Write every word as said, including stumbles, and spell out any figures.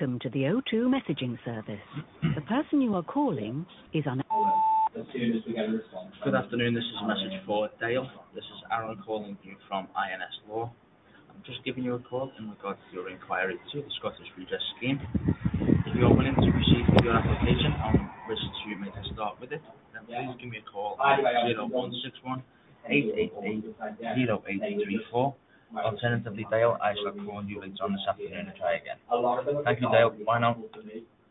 Welcome to the O two messaging service. The person you are calling is un- Good afternoon, this is a message for Dale. This is Aaron calling you from I N S Law. I'm just giving you a call in regards to your inquiry to the Scottish Redress Scheme. If you are willing to proceed with your application and wish to make a start with it, then please give me a call on zero one six one, eight eight eight, zero eight three four. Alternatively, Dale, I shall call you later on this afternoon to try again. Thank you, Dale. Bye now.